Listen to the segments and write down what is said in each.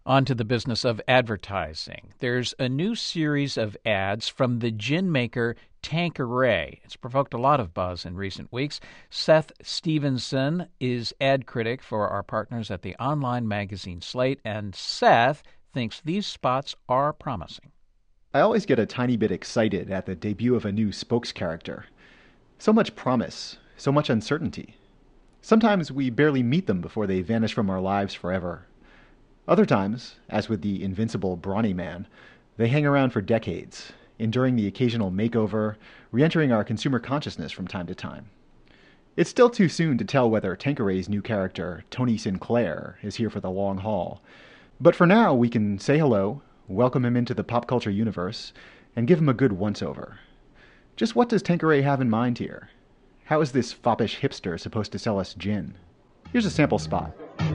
On to the business of advertising. There's a new series of ads from the gin maker Tanqueray. It's provoked a lot of buzz in recent weeks. Seth Stevenson is ad critic for our partners at the online magazine Slate, and Seth thinks these spots are promising. I always get a tiny bit excited at the debut of a new spokes character. So much promise, so much uncertainty. Sometimes we barely meet them before they vanish from our lives forever. Other times, as with the invincible Brawny Man, they hang around for decades, enduring the occasional makeover, re-entering our consumer consciousness from time to time. It's still too soon to tell whether Tanqueray's new character, Tony Sinclair, is here for the long haul. But for now, we can say hello, welcome him into the pop culture universe, and give him a good once-over. Just what does Tanqueray have in mind here? How is this foppish hipster supposed to sell us gin? Here's a sample spot.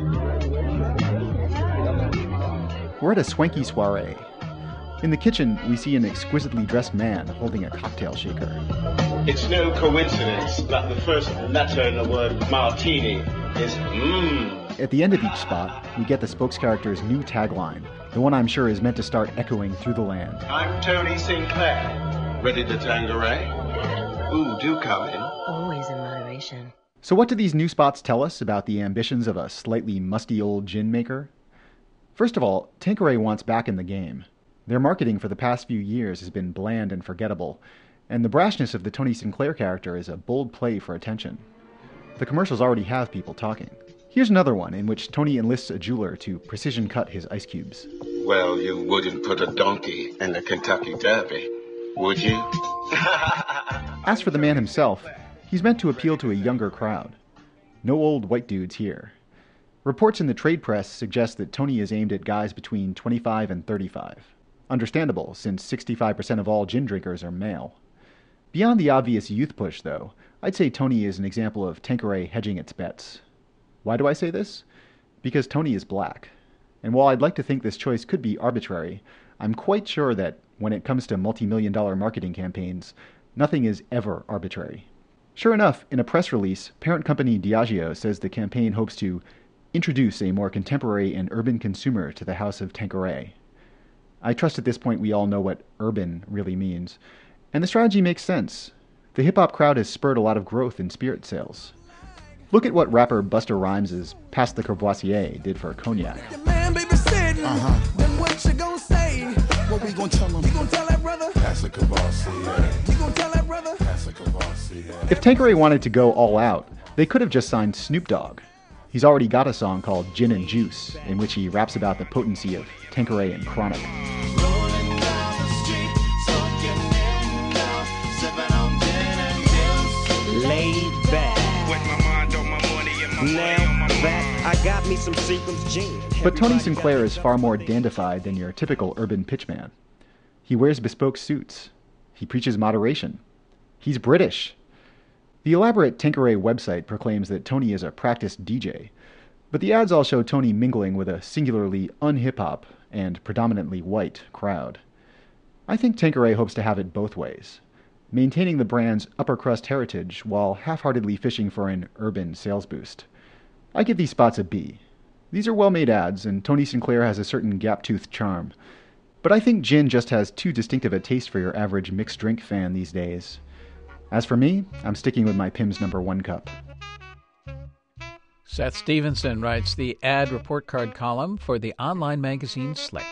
We're at a swanky soiree. In the kitchen, we see an exquisitely dressed man holding a cocktail shaker. It's no coincidence that the first letter in the word martini is mmm. At the end of each spot, we get the spokes character's new tagline, the one I'm sure is meant to start echoing through the land. I'm Tony Sinclair. Ready to Tanqueray? Ooh, do come in. Always in moderation. So what do these new spots tell us about the ambitions of a slightly musty old gin maker? First of all, Tanqueray wants back in the game. Their marketing for the past few years has been bland and forgettable, and the brashness of the Tony Sinclair character is a bold play for attention. The commercials already have people talking. Here's another one in which Tony enlists a jeweler to precision cut his ice cubes. Well, you wouldn't put a donkey in the Kentucky Derby, would you? As for the man himself, he's meant to appeal to a younger crowd. No old white dudes here. Reports in the trade press suggest that Tony is aimed at guys between 25 and 35. Understandable, since 65% of all gin drinkers are male. Beyond the obvious youth push, though, I'd say Tony is an example of Tanqueray hedging its bets. Why do I say this? Because Tony is black. And while I'd like to think this choice could be arbitrary, I'm quite sure that when it comes to multi-million-dollar marketing campaigns, nothing is ever arbitrary. Sure enough, in a press release, parent company Diageo says the campaign hopes to introduce a more contemporary and urban consumer to the house of Tanqueray. I trust at this point we all know what urban really means. And the strategy makes sense. The hip-hop crowd has spurred a lot of growth in spirit sales. Look at what rapper Busta Rhymes' Pass the Courvoisier did for cognac. Then what you gonna say? What we gonna tell him? You gonna tell that brother? Pass the Courvoisier. You gonna tell that brother? Pass the Courvoisier. If Tanqueray wanted to go all out, they could have just signed Snoop Dogg. He's already got a song called Gin and Juice, in which he raps about the potency of Tanqueray and Chronic. Laid back. Now that I got me some Seagram's gin. But Tony Sinclair is far more dandified than your typical urban pitchman. He wears bespoke suits. He preaches moderation. He's British. The elaborate Tanqueray website proclaims that Tony is a practiced DJ, but the ads all show Tony mingling with a singularly un-hip-hop and predominantly white crowd. I think Tanqueray hopes to have it both ways, maintaining the brand's upper-crust heritage while half-heartedly fishing for an urban sales boost. I give these spots a B. These are well-made ads, and Tony Sinclair has a certain gap-toothed charm. But I think gin just has too distinctive a taste for your average mixed drink fan these days. As for me, I'm sticking with my Pimm's No. 1 cup. Seth Stevenson writes the ad report card column for the online magazine Slate.